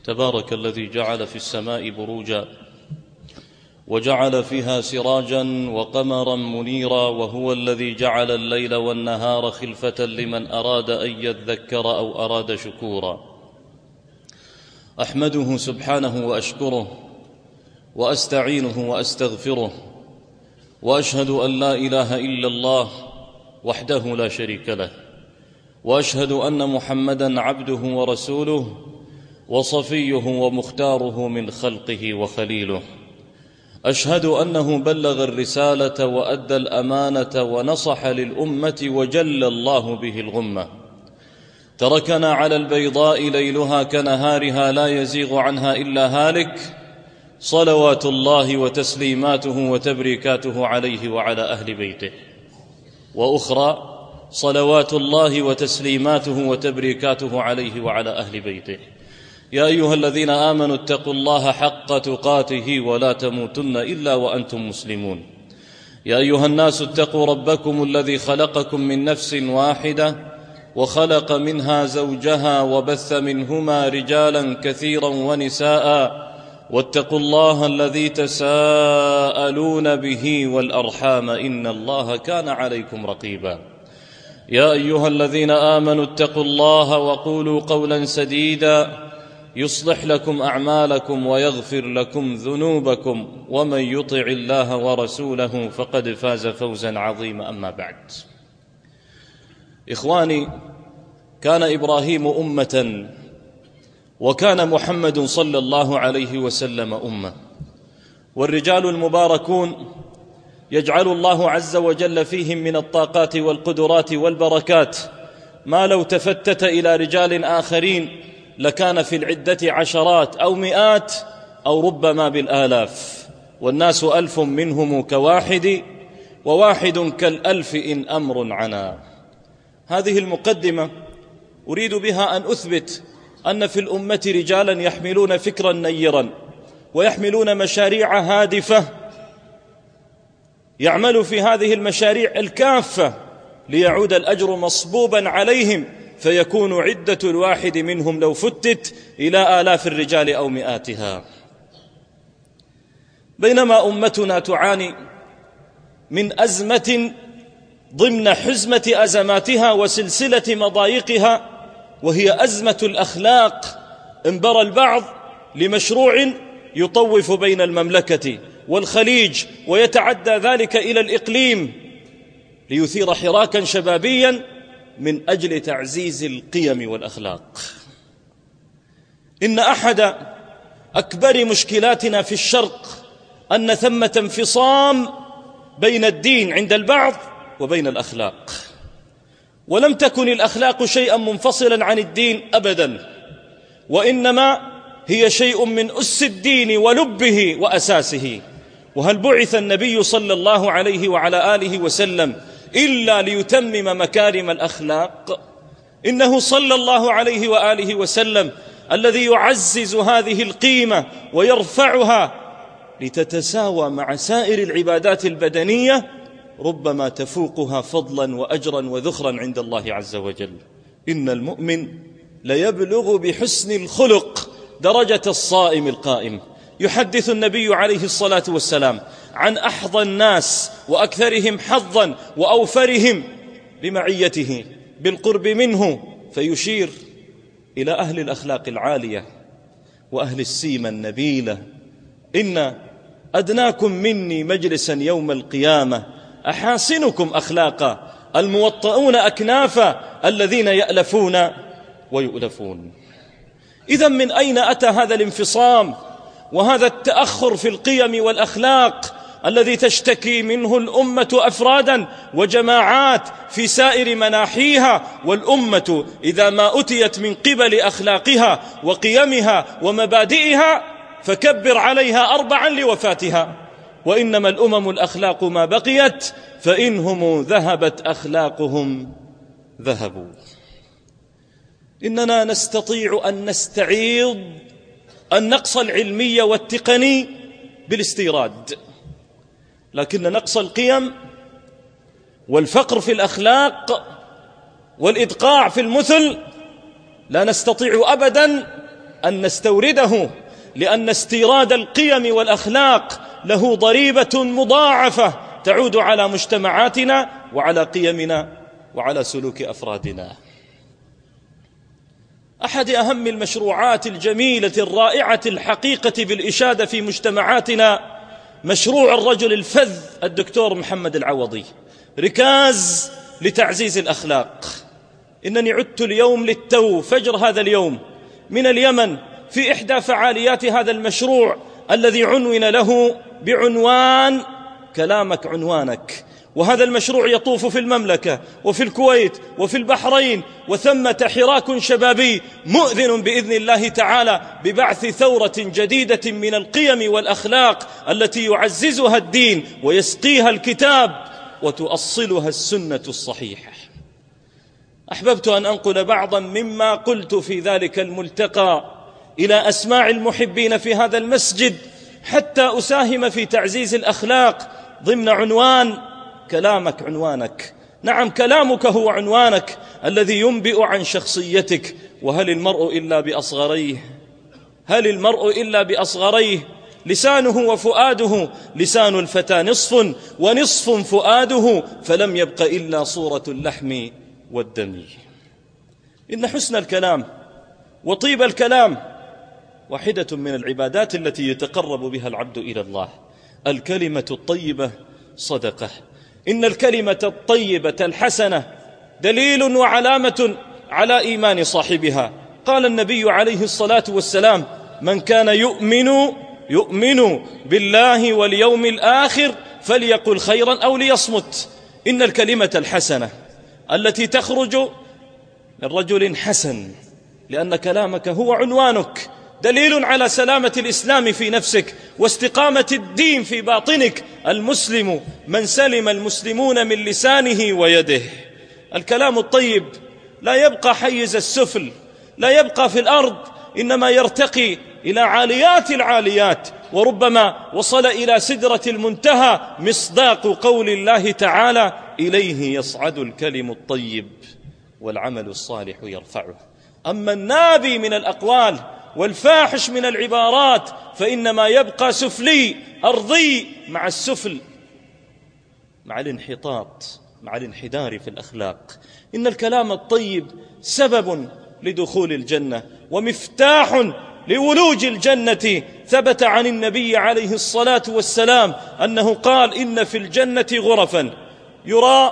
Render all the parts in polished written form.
تبارك الذي جعل في السماء بروجا وجعل فيها سراجا وقمرا منيرا، وهو الذي جعل الليل والنهار خلفة لمن أراد أن يذكر أو أراد شكورا. أحمده سبحانه وأشكره وأستعينه وأستغفره، وأشهد أن لا إله إلا الله وحده لا شريك له، وأشهد أن محمدًا عبده ورسوله وصفيه ومختاره من خلقه وخليله. أشهد أنه بلغ الرسالة وأدى الأمانة ونصح للأمة وجل الله به الغمة. تركنا على البيضاء ليلها كنهارها لا يزيغ عنها إلا هالك، صلوات الله وتسليماته وتبريكاته عليه وعلى أهل بيته. وأخرى صلوات الله وتسليماته وتبريكاته عليه وعلى أهل بيته. يا أيها الذين آمنوا اتقوا الله حق تقاته ولا تموتن إلا وأنتم مسلمون. يا أيها الناس اتقوا ربكم الذي خلقكم من نفس واحدة وخلق منها زوجها وبث منهما رجالا كثيرا ونساء، واتقوا الله الذي تساءلون به والأرحام إن الله كان عليكم رقيبا. يا أيها الذين آمنوا اتقوا الله وقولوا قولا سديدا يصلح لكم أعمالكم ويغفر لكم ذنوبكم، ومن يطع الله ورسوله فقد فاز فوزا عظيما. أما بعد، إخواني، كان إبراهيم أمة، وكان محمد صلى الله عليه وسلم أمة، والرجال المباركون يجعل الله عز وجل فيهم من الطاقات والقدرات والبركات ما لو تفتت إلى رجال آخرين لكان في العدة عشرات أو مئات أو ربما بالآلاف، والناس ألف منهم كواحد، وواحد كالألف إن أمر عنا. هذه المقدمة أريد بها أن أثبت أن في الأمة رجالا يحملون فكرا نيرا ويحملون مشاريع هادفة، يعمل في هذه المشاريع الكافة ليعود الأجر مصبوبا عليهم، فيكون عدة الواحد منهم لو فتت إلى آلاف الرجال أو مئاتها. بينما أمتنا تعاني من أزمة ضمن حزمة أزماتها وسلسلة مضايقها، وهي أزمة الأخلاق، انبرى البعض لمشروع يطوف بين المملكة والخليج ويتعدى ذلك إلى الإقليم ليثير حراكا شبابيا من أجل تعزيز القيم والأخلاق. إن أحد أكبر مشكلاتنا في الشرق أن ثمة انفصام بين الدين عند البعض وبين الأخلاق، ولم تكن الأخلاق شيئا منفصلا عن الدين أبدا، وإنما هي شيء من أس الدين ولبه وأساسه. وهل بعث النبي صلى الله عليه وعلى آله وسلم إلا ليتمم مكارم الأخلاق؟ إنه صلى الله عليه وآله وسلم الذي يعزز هذه القيمة ويرفعها لتتساوى مع سائر العبادات البدنية، ربما تفوقها فضلا وأجرا وذخرا عند الله عز وجل. إن المؤمن ليبلغ بحسن الخلق درجة الصائم القائم. يحدث النبي عليه الصلاة والسلام عن أحظى الناس وأكثرهم حظا وأوفرهم بمعيته بالقرب منه، فيشير إلى أهل الأخلاق العالية وأهل السيمة النبيلة. إن أدناكم مني مجلسا يوم القيامة أحاسنكم أخلاقا، الموطؤون أكنافا، الذين يألفون ويؤلفون. إذن من أين أتى هذا الانفصام وهذا التأخر في القيم والأخلاق الذي تشتكي منه الأمة أفرادا وجماعات في سائر مناحيها؟ والأمة إذا ما أتيت من قبل أخلاقها وقيمها ومبادئها فكبر عليها 4 لوفاتها. وإنما الأمم الأخلاق ما بقيت، فإنهم ذهبت أخلاقهم ذهبوا. إننا نستطيع أن نستعيض النقص العلمي والتقني بالاستيراد، لكن نقص القيم والفقر في الأخلاق والإدقاع في المثل لا نستطيع أبدا أن نستورده، لأن استيراد القيم والأخلاق له ضريبة مضاعفة تعود على مجتمعاتنا وعلى قيمنا وعلى سلوك أفرادنا. أحد أهم المشروعات الجميلة الرائعة الحقيقة بالإشادة في مجتمعاتنا مشروع الرجل الفذ الدكتور محمد العوضي، ركاز لتعزيز الأخلاق. إنني عدت اليوم للتو فجر هذا اليوم من اليمن في إحدى فعاليات هذا المشروع الذي عنون له بعنوان كلامك عنوانك. وهذا المشروع يطوف في المملكة وفي الكويت وفي البحرين، وثمة حراك شبابي مؤذن بإذن الله تعالى ببعث ثورة جديدة من القيم والأخلاق التي يعززها الدين ويسقيها الكتاب وتؤصلها السنة الصحيحة. أحببت أن أنقل بعضا مما قلت في ذلك الملتقى إلى أسماع المحبين في هذا المسجد حتى أساهم في تعزيز الأخلاق ضمن عنوان كلامك عنوانك. نعم، كلامك هو عنوانك الذي ينبئ عن شخصيتك. وهل المرء إلا بأصغريه؟ هل المرء إلا بأصغريه؟ لسانه وفؤاده، لسان الفتى نصف ونصف فؤاده، فلم يبق إلا صورة اللحم والدم. إن حسن الكلام وطيب الكلام واحدة من العبادات التي يتقرب بها العبد إلى الله. الكلمة الطيبة صدقة. إن الكلمة الطيبة الحسنة دليل وعلامة على إيمان صاحبها. قال النبي عليه الصلاة والسلام: من كان يؤمن بالله واليوم الآخر فليقل خيرا أو ليصمت. إن الكلمة الحسنة التي تخرج من رجل حسن، لأن كلامك هو عنوانك، دليل على سلامة الإسلام في نفسك واستقامة الدين في باطنك. المسلم من سلم المسلمون من لسانه ويده. الكلام الطيب لا يبقى حيز السفل، لا يبقى في الأرض، إنما يرتقي إلى عاليات العاليات، وربما وصل إلى سدرة المنتهى، مصداق قول الله تعالى: إليه يصعد الكلم الطيب والعمل الصالح يرفعه. أما النابي من الأقوال والفاحش من العبارات فإنما يبقى سفلي أرضي مع السفل، مع الانحطاط، مع الانحدار في الأخلاق. إن الكلام الطيب سبب لدخول الجنة ومفتاح لولوج الجنة. ثبت عن النبي عليه الصلاة والسلام أنه قال: إن في الجنة غرفا يرى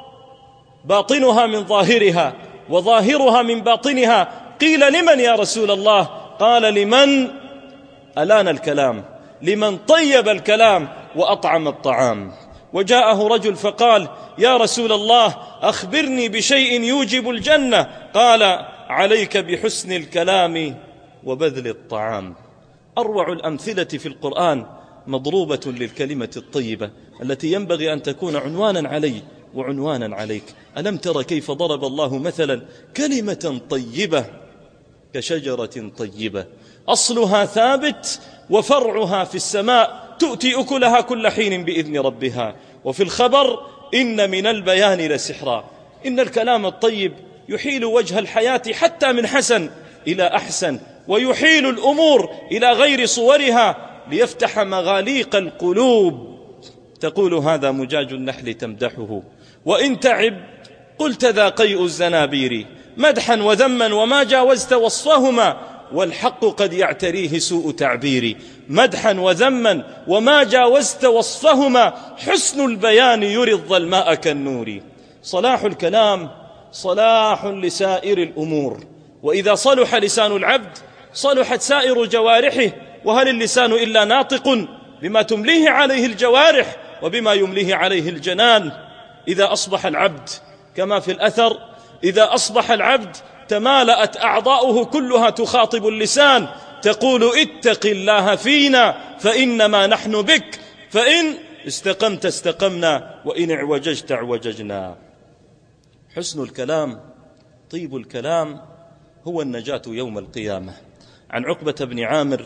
باطنها من ظاهرها وظاهرها من باطنها. قيل: لمن يا رسول الله؟ قال: لمن ألان الكلام، لمن طيب الكلام وأطعم الطعام. وجاءه رجل فقال: يا رسول الله أخبرني بشيء يوجب الجنة. قال: عليك بحسن الكلام وبذل الطعام. أروع الأمثلة في القرآن مضروبة للكلمة الطيبة التي ينبغي أن تكون عنوانا علي وعنوانا عليك. ألم تر كيف ضرب الله مثلا كلمة طيبة كشجرة طيبة أصلها ثابت وفرعها في السماء تؤتي أكلها كل حين بإذن ربها. وفي الخبر: إن من البيان لسحرا. إن الكلام الطيب يحيل وجه الحياة حتى من حسن إلى أحسن، ويحيل الأمور إلى غير صورها ليفتح مغاليق القلوب. تقول: هذا مجاج النحل تمدحه، وإن تعب قلت ذا قيء الزنابير. مدحا وذما وما جاوزت وصفهما، والحق قد يعتريه سوء تعبيري. مدحا وذما وما جاوزت وصفهما، حسن البيان يري الظلماء كالنور. صلاح الكلام صلاح لسائر الأمور، وإذا صلح لسان العبد صلحت سائر جوارحه. وهل اللسان إلا ناطق بما تمليه عليه الجوارح وبما يمليه عليه الجنان؟ إذا أصبح العبد كما في الأثر، إذا أصبح العبد تمالأت أعضاؤه كلها تخاطب اللسان تقول: اتق الله فينا فإنما نحن بك، فإن استقمت استقمنا وإن اعوججت اعوججنا. حسن الكلام طيب الكلام هو النجاة يوم القيامة. عن عقبة بن عامر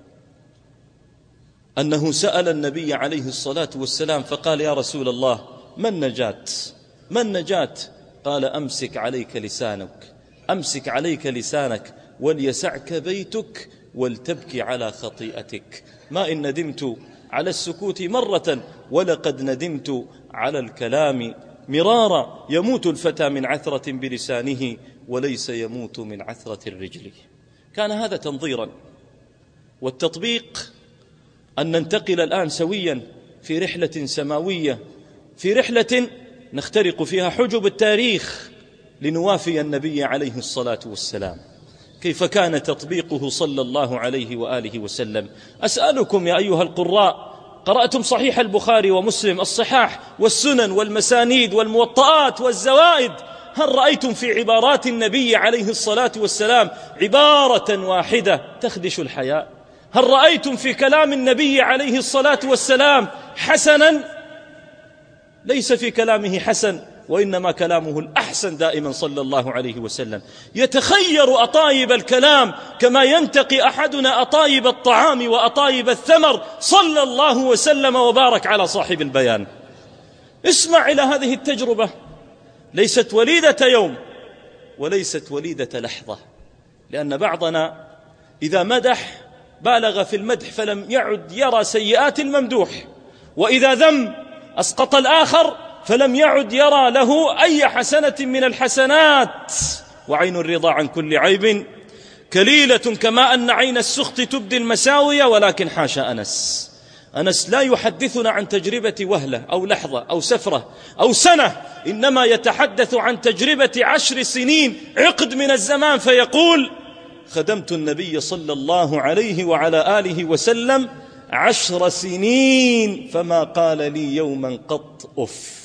أنه سأل النبي عليه الصلاة والسلام فقال: يا رسول الله ما النجاة؟ ما النجاة؟ قال: أمسك عليك لسانك، أمسك عليك لسانك وليسعك بيتك ولتبكي على خطيئتك. ما إن ندمت على السكوت مرة ولقد ندمت على الكلام مرارا. يموت الفتى من عثرة بلسانه وليس يموت من عثرة الرجل. كان هذا تنظيرا. والتطبيق أن ننتقل الآن سويا في رحلة سماوية، في رحلة نخترق فيها حجب التاريخ لنوافي النبي عليه الصلاة والسلام. كيف كان تطبيقه صلى الله عليه وآله وسلم؟ أسألكم يا أيها القراء، قرأتم صحيح البخاري ومسلم، الصحاح والسنن والمسانيد والموطئات والزوائد، هل رأيتم في عبارات النبي عليه الصلاة والسلام عبارة واحدة تخدش الحياء؟ هل رأيتم في كلام النبي عليه الصلاة والسلام حسنا؟ ليس في كلامه حسن، وإنما كلامه الأحسن دائما صلى الله عليه وسلم. يتخير أطايب الكلام كما ينتقي أحدنا أطايب الطعام وأطايب الثمر. صلى الله وسلم وبارك على صاحب البيان. اسمع إلى هذه التجربة، ليست وليدة يوم وليست وليدة لحظة، لأن بعضنا إذا مدح بالغ في المدح فلم يعد يرى سيئات الممدوح، وإذا ذم أسقط الآخر فلم يعد يرى له أي حسنة من الحسنات. وعين الرضا عن كل عيب كليلة، كما أن عين السخط تبدي المساوية. ولكن حاشا أنس لا يحدثنا عن تجربة وهلة أو لحظة أو سفرة أو سنة، إنما يتحدث عن تجربة 10 سنين عقد من الزمان، فيقول: خدمت النبي صلى الله عليه وعلى آله وسلم 10 سنين فما قال لي يوما قط أف.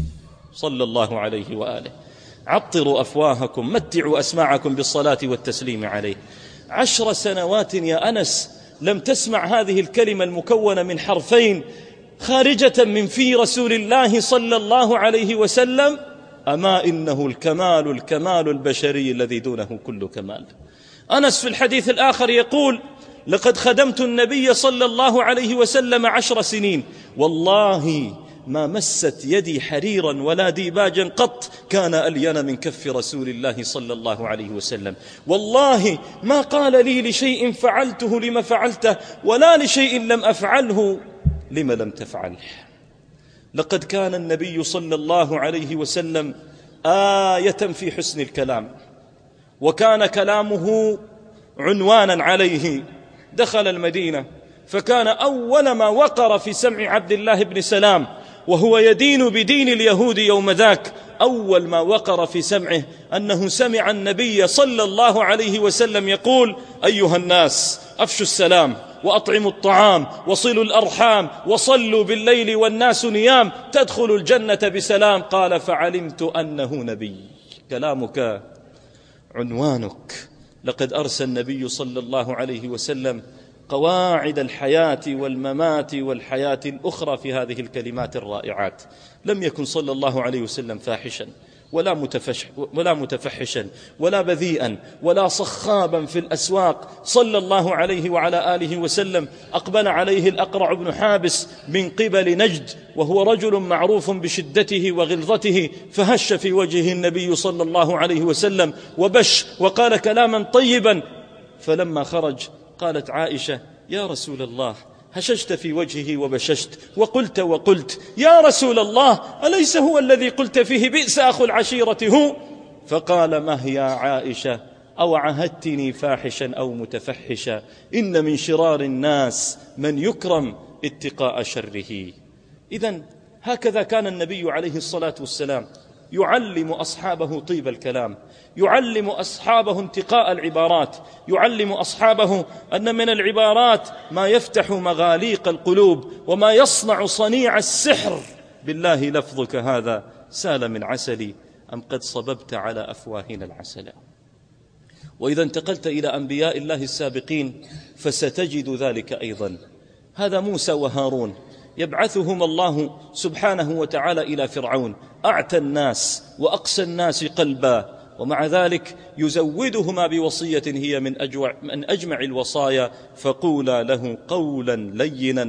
صلى الله عليه وآله. عطروا أفواهكم، متعوا أسماعكم بالصلاة والتسليم عليه. 10 سنوات يا أنس لم تسمع هذه الكلمة المكونة من حرفين خارجة من في رسول الله صلى الله عليه وسلم. أما إنه الكمال البشري الذي دونه كل كمال. أنس في الحديث الآخر يقول: لقد خدمت النبي صلى الله عليه وسلم 10 سنين، والله ما مست يدي حريرا ولا ديباجا قط كان ألين من كف رسول الله صلى الله عليه وسلم. والله ما قال لي لشيء فعلته لما فعلته، ولا لشيء لم أفعله لما لم تفعله. لقد كان النبي صلى الله عليه وسلم آية في حسن الكلام، وكان كلامه عنوانا عليه. دخل المدينة فكان أول ما وقر في سمع عبد الله بن سلام وهو يدين بدين اليهود يوم ذاك، أول ما وقر في سمعه أنه سمع النبي صلى الله عليه وسلم يقول: أيها الناس أفشوا السلام وأطعموا الطعام وصلوا الأرحام وصلوا بالليل والناس نيام تدخلوا الجنة بسلام. قال: فعلمت أنه نبي. كلامك عنوانك. لقد أرسى النبي صلى الله عليه وسلم قواعد الحياة والممات والحياة الأخرى في هذه الكلمات الرائعات. لم يكن صلى الله عليه وسلم فاحشا ولا متفحشا ولا بذيئا ولا صخابا في الأسواق. صلى الله عليه وعلى آله وسلم أقبل عليه الأقرع بن حابس من قبل نجد، وهو رجل معروف بشدته وغلظته، فهش في وجهه النبي صلى الله عليه وسلم وبش وقال كلاما طيبا. فلما خرج قالت عائشة: يا رسول الله، هششت في وجهه وبششت وقلت يا رسول الله، أليس هو الذي قلت فيه بئس أخو العشيرة هو؟ فقال: مه يا عائشة، أو عهدتني فاحشا أو متفحشا؟ إن من شرار الناس من يكرم اتقاء شره. إذن هكذا كان النبي عليه الصلاة والسلام يعلم أصحابه طيب الكلام، يعلم أصحابه انتقاء العبارات، يعلم أصحابه أن من العبارات ما يفتح مغاليق القلوب وما يصنع صنيع السحر. بالله لفظك هذا سال من عسلي أم قد صببت على أفواهنا العسل. وإذا انتقلت إلى أنبياء الله السابقين فستجد ذلك أيضا. هذا موسى وهارون يبعثهم الله سبحانه وتعالى إلى فرعون، أعتى الناس وأقسى الناس قلبا، ومع ذلك يزودهما بوصية هي من أجمع الوصايا: فقولا له قولا لينا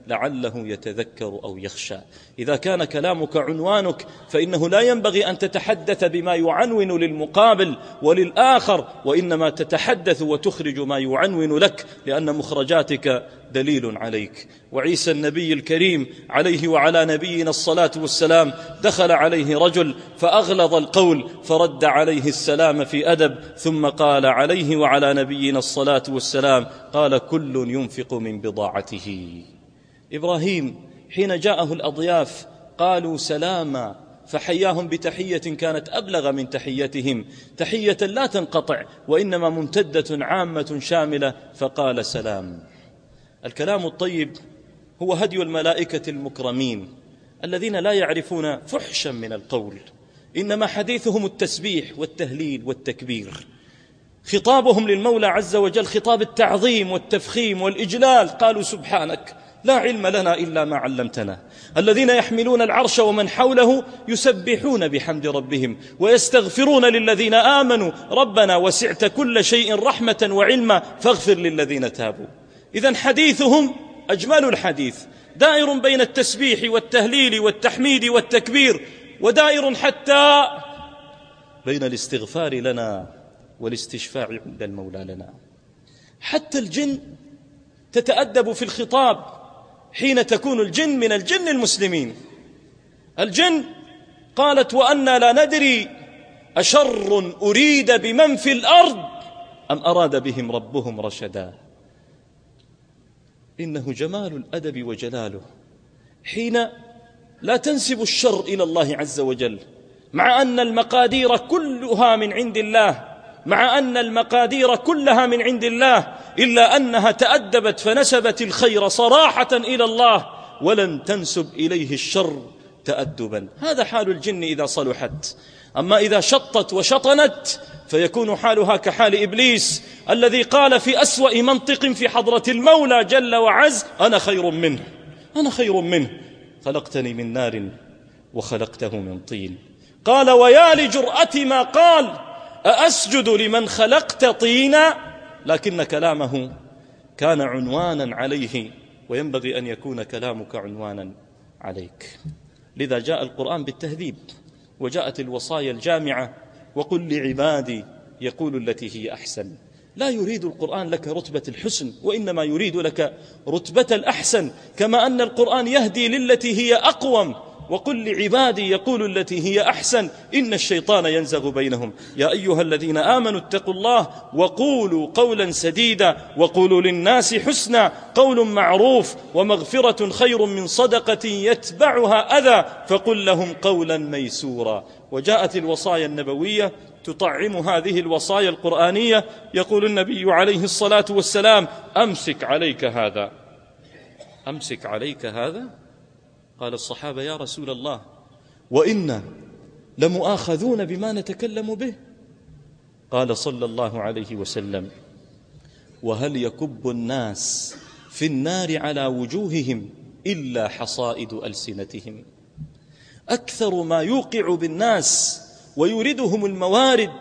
لعله يتذكر أو يخشى. إذا كان كلامك عنوانك فإنه لا ينبغي أن تتحدث بما يعنون للمقابل وللآخر، وإنما تتحدث وتخرج ما يعنون لك، لأن مخرجاتك دليل عليك. وعيسى النبي الكريم عليه وعلى نبينا الصلاة والسلام دخل عليه رجل فأغلظ القول فرد عليه السلام في أدب، ثم قال عليه وعلى نبينا الصلاة والسلام قال كل ينفق من بضاعته. إبراهيم حين جاءه الأضياف قالوا سلاما، فحياهم بتحية كانت أبلغ من تحيتهم، تحية لا تنقطع وإنما ممتدة عامة شاملة، فقال سلام. الكلام الطيب هو هدي الملائكة المكرمين الذين لا يعرفون فحشا من القول، إنما حديثهم التسبيح والتهليل والتكبير. خطابهم للمولى عز وجل خطاب التعظيم والتفخيم والإجلال، قالوا سبحانك لا علم لنا إلا ما علمتنا. الذين يحملون العرش ومن حوله يسبحون بحمد ربهم ويستغفرون للذين آمنوا ربنا وسعت كل شيء رحمة وعلما فاغفر للذين تابوا. إذن حديثهم أجمل الحديث، دائر بين التسبيح والتهليل والتحميد والتكبير، ودائر حتى بين الاستغفار لنا والاستشفاع عند المولى لنا. حتى الجن تتأدب في الخطاب حين تكون الجن من الجن المسلمين. الجن قالت وأنا لا ندري أشر أريد بمن في الأرض أم أراد بهم ربهم رشدا. إنه جمال الأدب وجلاله حين لا تنسب الشر إلى الله عز وجل، مع أن المقادير كلها من عند الله، مع أن المقادير كلها من عند الله، إلا أنها تأدبت فنسبت الخير صراحة إلى الله ولن تنسب إليه الشر تأدبا. هذا حال الجن إذا صلحت. أما إذا شطت وشطنت فيكون حالها كحال إبليس الذي قال في أسوأ منطق في حضرة المولى جل وعز أنا خير منه، أنا خير منه، خلقتني من نار وخلقته من طين. قال ويا لجرأة ما قال أأسجد لمن خلقت طينا. لكن كلامه كان عنوانا عليه، وينبغي أن يكون كلامك عنوانا عليك. لذا جاء القرآن بالتهذيب، وجاءت الوصايا الجامعة وقل لعبادي يقول التي هي أحسن. لا يريد القرآن لك رتبة الحسن، وإنما يريد لك رتبة الأحسن، كما أن القرآن يهدي للتي هي أقوم. وقل لعبادي يقول التي هي أحسن إن الشيطان ينزغ بينهم. يا أيها الذين آمنوا اتقوا الله وقولوا قولا سديدا وقولوا للناس حسنا، قول معروف ومغفرة خير من صدقة يتبعها أذى فقل لهم قولا ميسورا. وجاءت الوصايا النبوية تطعم هذه الوصايا القرآنية. يقول النبي عليه الصلاة والسلام أمسك عليك هذا، أمسك عليك هذا. قال الصحابة يا رسول الله وإنا لمؤاخذون بما نتكلم به. قال صلى الله عليه وسلم وهل يكب الناس في النار على وجوههم إلا حصائد ألسنتهم. أكثر ما يوقع بالناس ويوردهم الموارد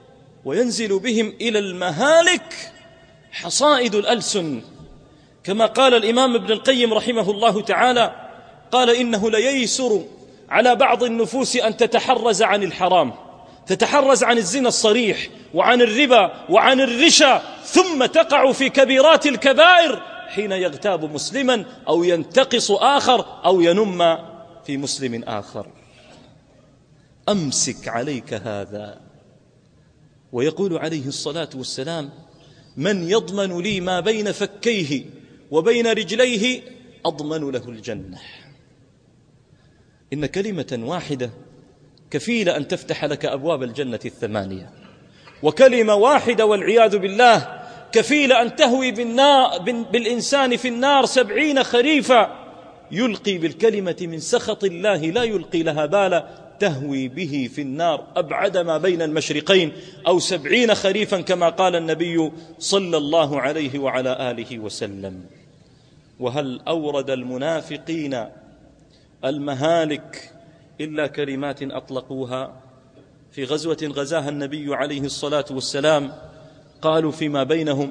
وينزل بهم إلى المهالك حصائد الألسن، كما قال الإمام ابن القيم رحمه الله تعالى قال إنه لييسر على بعض النفوس أن تتحرز عن الحرام، تتحرز عن الزنا الصريح وعن الربا وعن الرشا، ثم تقع في كبيرات الكبائر حين يغتاب مسلما أو ينتقص آخر أو ينم في مسلم آخر. أمسك عليك هذا. ويقول عليه الصلاة والسلام من يضمن لي ما بين فكيه وبين رجليه أضمن له الجنة. إن كلمة واحدة كفيلة أن تفتح لك أبواب الجنة الثمانية، وكلمة واحدة والعياذ بالله كفيلة أن تهوي بالإنسان في النار 70 خريفا. يلقي بالكلمة من سخط الله لا يلقي لها بالا، تهوي به في النار أبعد ما بين المشرقين أو 70 خريفا كما قال النبي صلى الله عليه وعلى آله وسلم. وهل أورد المنافقين المهالك إلا كلمات أطلقوها؟ في غزوة غزاها النبي عليه الصلاة والسلام قالوا فيما بينهم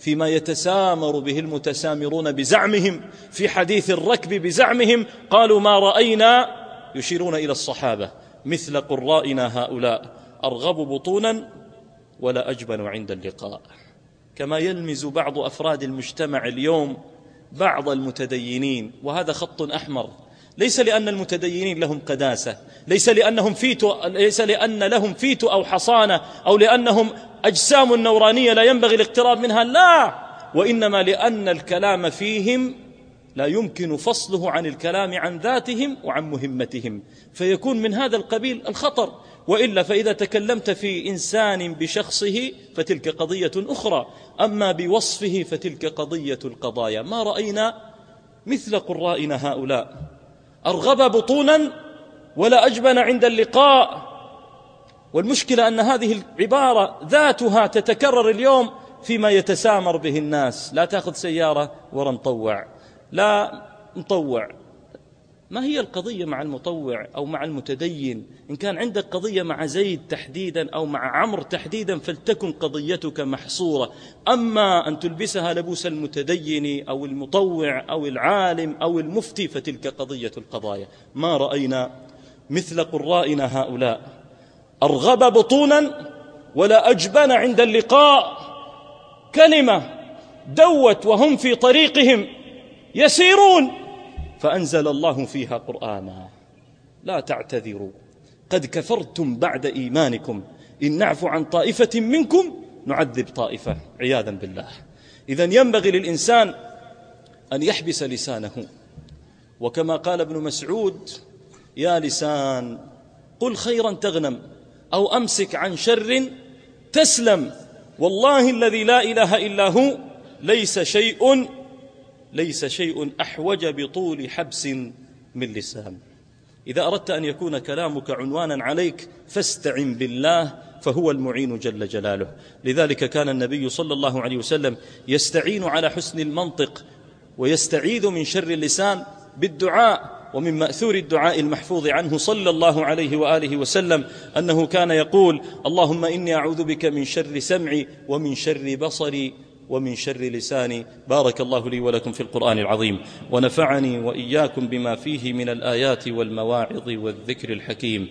فيما يتسامر به المتسامرون بزعمهم في حديث الركب بزعمهم، قالوا ما رأينا، يشيرون إلى الصحابة، مثل قرائنا هؤلاء أرغب بطونا ولا أجبن عند اللقاء. كما يلمز بعض أفراد المجتمع اليوم بعض المتدينين، وهذا خط أحمر، ليس لأن المتدينين لهم قداسة، ليس لأن لهم فيت أو حصانة، أو لأنهم أجسام نورانية لا ينبغي الاقتراب منها، لا، وإنما لأن الكلام فيهم لا يمكن فصله عن الكلام عن ذاتهم وعن مهمتهم، فيكون من هذا القبيل الخطر. وإلا فإذا تكلمت في إنسان بشخصه فتلك قضية أخرى، أما بوصفه فتلك قضية القضايا. ما رأينا مثل قرائنا هؤلاء أرغب بطونا ولا أجبن عند اللقاء. والمشكلة أن هذه العبارة ذاتها تتكرر اليوم فيما يتسامر به الناس. لا تأخذ سيارة ورا مطوع، لا مطوع. ما هي القضية مع المطوع أو مع المتدين؟ إن كان عندك قضية مع زيد تحديدا أو مع عمرو تحديدا فلتكن قضيتك محصورة. أما أن تلبسها لبوس المتدين أو المطوع أو العالم أو المفتي فتلك قضية القضايا. ما رأينا مثل قرائنا هؤلاء أرغب بطونا ولا أجبن عند اللقاء. كلمة دوت وهم في طريقهم يسيرون فأنزل الله فيها قرآنا. لا تعتذروا قد كفرتم بعد إيمانكم إن نعفو عن طائفة منكم نعذب طائفة، عياذا بالله. إذن ينبغي للإنسان أن يحبس لسانه، وكما قال ابن مسعود: يا لسان قل خيرا تغنم أو أمسك عن شر تسلم. والله الذي لا إله إلا هو ليس شيء أحوج بطول حبس من لسان. إذا أردت أن يكون كلامك عنوانا عليك فاستعن بالله فهو المعين جل جلاله. لذلك كان النبي صلى الله عليه وسلم يستعين على حسن المنطق ويستعيذ من شر اللسان بالدعاء. ومن مأثور الدعاء المحفوظ عنه صلى الله عليه وآله وسلم أنه كان يقول: اللهم إني أعوذ بك من شر سمعي ومن شر بصري ومن شر لساني. بارك الله لي ولكم في القرآن العظيم، ونفعني وإياكم بما فيه من الآيات والمواعظ والذكر الحكيم.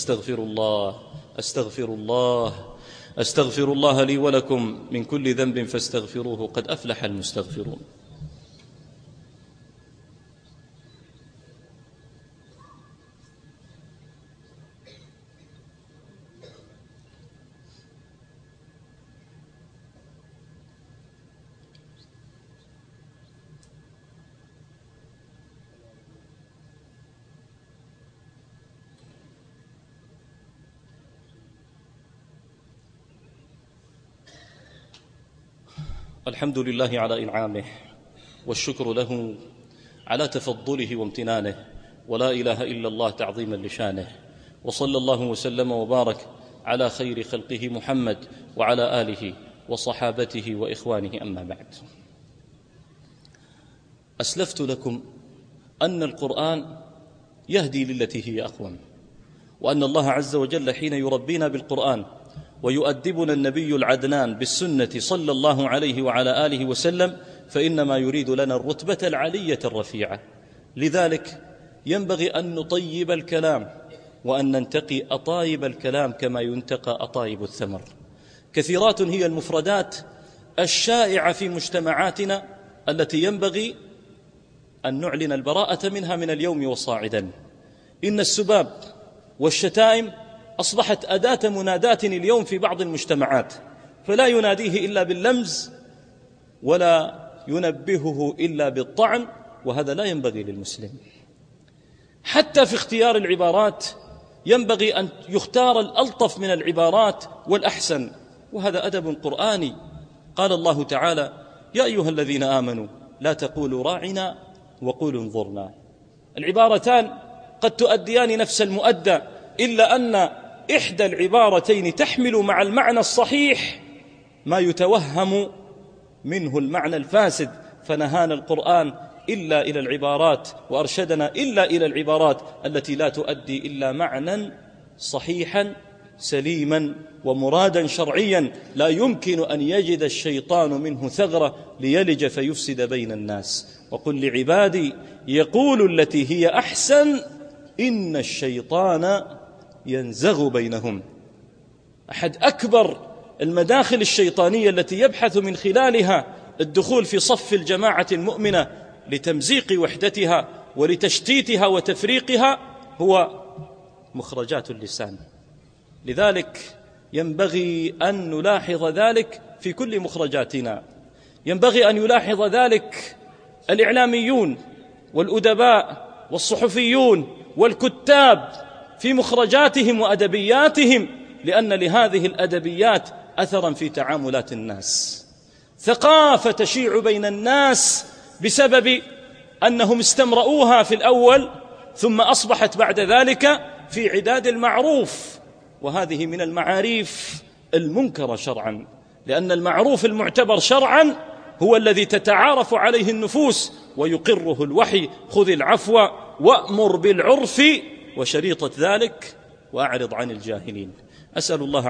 أستغفر الله لي ولكم من كل ذنب فاستغفروه، قد أفلح المستغفرون. الحمد لله على إنعامه، والشكر له على تفضله وامتنانه، ولا إله إلا الله تعظيما لشانه. وصلى الله وسلم وبارك على خير خلقه محمد وعلى آله وصحابته وإخوانه. أما بعد، أسلفت لكم أن القرآن يهدي للتي هي أقوم، وأن الله عز وجل حين يربينا بالقرآن ويؤدبنا النبي العدنان بالسنة صلى الله عليه وعلى آله وسلم فإنما يريد لنا الرتبة العلية الرفيعة. لذلك ينبغي أن نطيب الكلام وأن ننتقي أطايب الكلام كما ينتقى أطايب الثمر. كثيرات هي المفردات الشائعة في مجتمعاتنا التي ينبغي أن نعلن البراءة منها من اليوم وصاعدا. إن السباب والشتائم أصبحت أداة منادات اليوم في بعض المجتمعات، فلا يناديه إلا باللمز ولا ينبهه إلا بالطعن، وهذا لا ينبغي للمسلم. حتى في اختيار العبارات ينبغي أن يختار الألطف من العبارات والأحسن، وهذا أدب قرآني. قال الله تعالى: يا أيها الذين آمنوا لا تقولوا راعنا وقولوا انظرنا. العبارتان قد تؤديان نفس المؤدى، إلا أن إحدى العبارتين تحمل مع المعنى الصحيح ما يتوهم منه المعنى الفاسد، فنهانا القرآن إلا إلى العبارات وأرشدنا إلا إلى العبارات التي لا تؤدي إلا معنى صحيحا سليما ومرادا شرعيا لا يمكن أن يجد الشيطان منه ثغرة ليلج فيفسد بين الناس. وقل لعبادي يقولوا التي هي أحسن إن الشيطان ينزغ بينهم. أحد أكبر المداخل الشيطانية التي يبحث من خلالها الدخول في صف الجماعة المؤمنة لتمزيق وحدتها ولتشتيتها وتفريقها هو مخرجات اللسان. لذلك ينبغي أن نلاحظ ذلك في كل مخرجاتنا. ينبغي أن يلاحظ ذلك الإعلاميون والأدباء والصحفيون والكتاب في مخرجاتهم وأدبياتهم، لأن لهذه الأدبيات أثرا في تعاملات الناس، ثقافة تشيع بين الناس بسبب أنهم استمرؤوها في الأول ثم أصبحت بعد ذلك في عداد المعروف، وهذه من المعاريف المنكرة شرعا، لأن المعروف المعتبر شرعا هو الذي تتعارف عليه النفوس ويقره الوحي: خذ العفو وأمر بالعرف وشريطة ذلك وأعرض عن الجاهلين. أسأل الله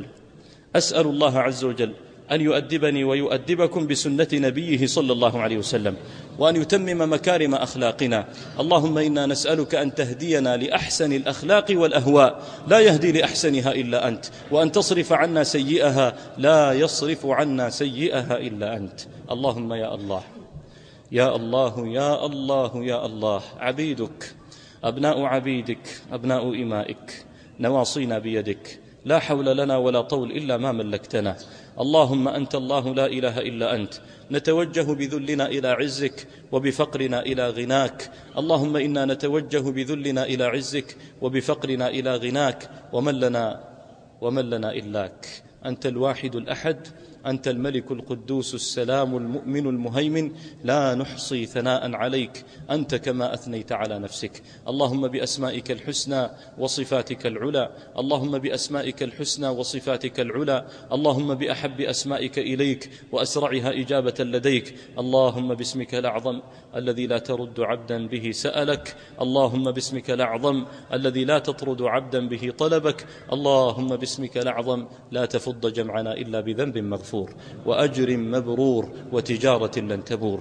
عز وجل أن يؤدبني ويؤدبكم بسنة نبيه صلى الله عليه وسلم، وأن يتمم مكارم أخلاقنا. اللهم إنا نسألك أن تهدينا لأحسن الأخلاق والأهواء لا يهدي لأحسنها إلا أنت، وأن تصرف عنا سيئها لا يصرف عنا سيئها إلا أنت. اللهم يا الله يا الله يا الله يا الله، عبيدك أبناء عبيدك أبناء إمائك، نواصينا بيدك، لا حول لنا ولا طول إلا ما ملكتنا. اللهم أنت الله لا إله إلا أنت، نتوجه بذلنا إلى عزك وبفقرنا إلى غناك. اللهم إنا نتوجه بذلنا إلى عزك وبفقرنا إلى غناك، ومن لنا إلاك. أنت الواحد الأحد، أنت الملك القدوس السلام المؤمن المهيمن، لا نحصي ثناء عليك أنت كما أثنيت على نفسك. اللهم بأسمائك الحسنى وصفاتك العلى، اللهم بأسمائك الحسنى وصفاتك العلى، اللهم بأحب أسمائك إليك وأسرعها إجابة لديك، اللهم باسمك الأعظم الذي لا ترد عبدا به سألك، اللهم باسمك الأعظم الذي لا تطرد عبدا به طلبك، اللهم باسمك الأعظم لا تفض جمعنا إلا بذنب مغفور وأجر مبرور وتجارة لن تبور.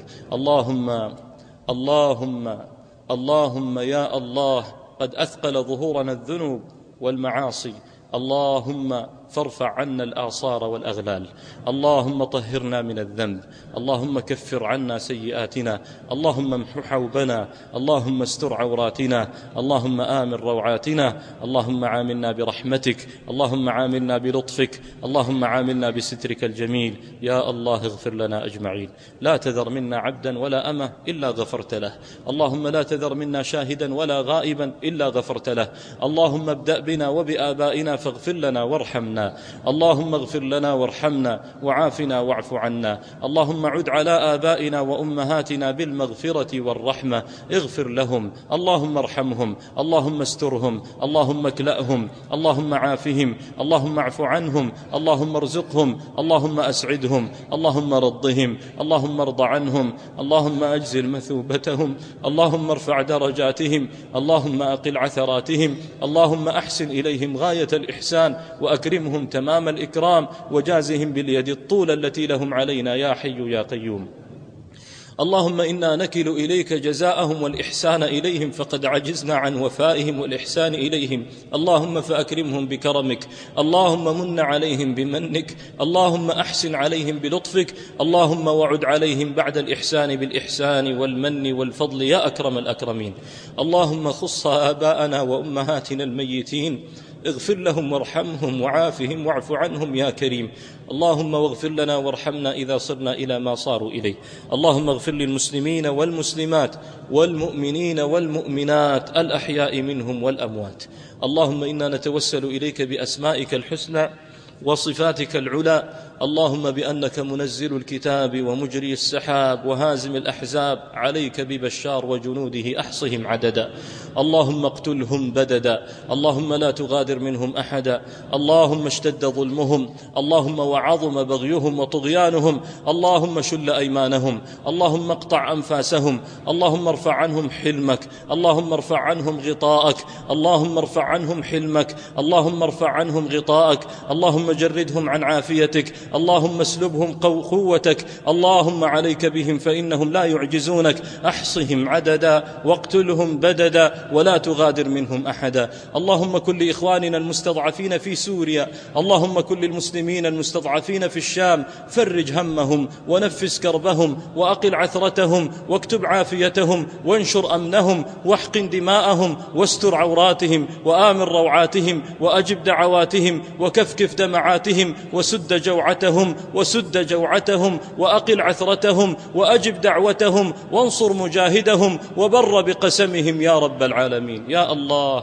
اللهم يا الله، قد أثقل ظهورنا الذنوب والمعاصي، اللهم فارفع عنا الآصار والأغلال، اللهم طهرنا من الذنب، اللهم كفر عنا سيئاتنا، اللهم امح حوبنا، اللهم استر عوراتنا، اللهم آمن روعاتنا، اللهم عاملنا برحمتك، اللهم عاملنا بلطفك، اللهم عاملنا بسترك الجميل. يا الله اغفر لنا أجمعين، لا تذر منا عبدا ولا أمة إلا غفرت له، اللهم لا تذر منا شاهدا ولا غائبا إلا غفرت له، اللهم ابدأ بنا وبآبائنا فاغفر لنا وارحمنا، اللهم اغفر لنا وارحمنا وعافنا واعف عنا، اللهم عد على آبائنا وأمهاتنا بالمغفرة والرحمة، اغفر لهم، اللهم ارحمهم، اللهم استرهم، اللهم اكلأهم، اللهم عافهم، اللهم اعف عنهم، اللهم ارزقهم، اللهم أسعدهم، اللهم رضهم، اللهم ارض عنهم، اللهم أجزل مثوبتهم، اللهم ارفع درجاتهم، اللهم أقل عثراتهم، اللهم أحسن إليهم غاية الإحسان وأكرمهم تمام الإكرام، وجازهم باليد الطول التي لهم علينا يا حي يا قيوم. اللهم إنا نكل إليك جزاءهم والإحسان إليهم، فقد عجزنا عن وفائهم والإحسان إليهم، اللهم فأكرمهم بكرمك، اللهم من عليهم بمنك، اللهم أحسن عليهم بلطفك، اللهم وعد عليهم بعد الإحسان بالإحسان والمن والفضل يا أكرم الأكرمين. اللهم خص آباءنا وأمهاتنا الميتين، اغفر لهم وارحمهم وعافهم واعف عنهم يا كريم. اللهم واغفر لنا وارحمنا إذا صرنا إلى ما صاروا إليه. اللهم اغفر للمسلمين والمسلمات والمؤمنين والمؤمنات الأحياء منهم والأموات. اللهم إنا نتوسل إليك بأسمائك الحسنى وصفاتك العلى اللهم بأنك منزل الكتاب ومجري السحاب وهازم الأحزاب، عليك ببشار وجنوده أحصهم عددا. اللهم اقتلهم بددا، اللهم لا تغادر منهم أحدا. اللهم اشتد ظلمهم، اللهم وعظم بغيهم وطغيانهم، اللهم شل أيمانهم، اللهم اقطع أنفاسهم، اللهم ارفع عنهم حلمك، اللهم ارفع عنهم غطاءك، اللهم ارفع عنهم حلمك، اللهم ارفع عنهم غطاءك، اللهم جردهم عن عافيتك، اللهم اسلبهم قوتك، اللهم عليك بهم فإنهم لا يعجزونك. احصهم عددا واقتلهم بددا ولا تغادر منهم أحدا. اللهم كن لإخواننا المستضعفين في سوريا، اللهم كن للمسلمين المستضعفين في الشام، فرج همهم ونفس كربهم وأقل عثرتهم واكتب عافيتهم وانشر أمنهم واحقن دماءهم واستر عوراتهم وآمن روعاتهم وأجب دعواتهم وكفكف دمعاتهم وسد جوعتهم وأقل عثرتهم وأجب دعوتهم وانصر مجاهدهم وبر بقسمهم يا رب العالمين. يا الله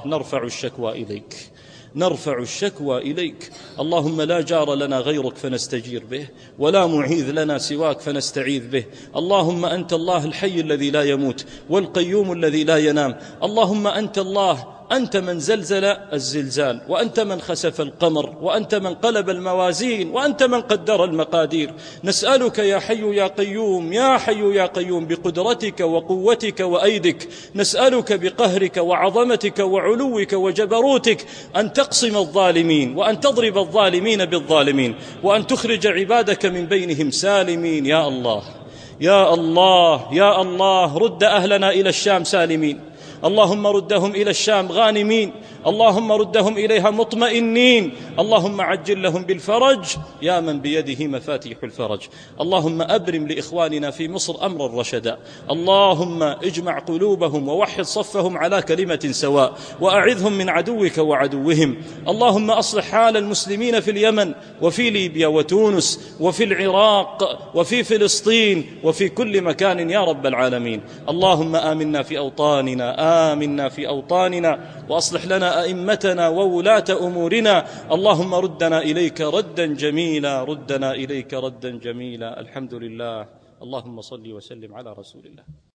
نرفع الشكوى إليك. اللهم لا جار لنا غيرك فنستجير به، ولا معيذ لنا سواك فنستعيذ به. اللهم أنت الله الحي الذي لا يموت والقيوم الذي لا ينام. اللهم أنت الله، أنت من زلزل الزلزال، وأنت من خسف القمر، وأنت من قلب الموازين، وأنت من قدر المقادير. نسألك يا حي يا قيوم، يا حي يا قيوم، بقدرتك وقوتك وأيدك، نسألك بقهرك وعظمتك وعلوك وجبروتك أن تقسم الظالمين وأن تضرب الظالمين بالظالمين وأن تخرج عبادك من بينهم سالمين. يا الله يا الله يا الله، رد أهلنا إلى الشام سالمين، اللهم ردهم إلى الشام غانمين، اللهم ردهم إليها مطمئنين، اللهم عجل لهم بالفرج يا من بيده مفاتيح الفرج. اللهم أبرم لإخواننا في مصر أمرا رشدا، اللهم اجمع قلوبهم ووحد صفهم على كلمة سواء، وأعذهم من عدوك وعدوهم. اللهم أصلح حال المسلمين في اليمن وفي ليبيا وتونس وفي العراق وفي فلسطين وفي كل مكان يا رب العالمين. اللهم آمنا في أوطاننا وأصلح لنا أئمتنا وولاة أمورنا. اللهم ردنا إليك ردا جميلا. الحمد لله. اللهم صل وسلم على رسول الله.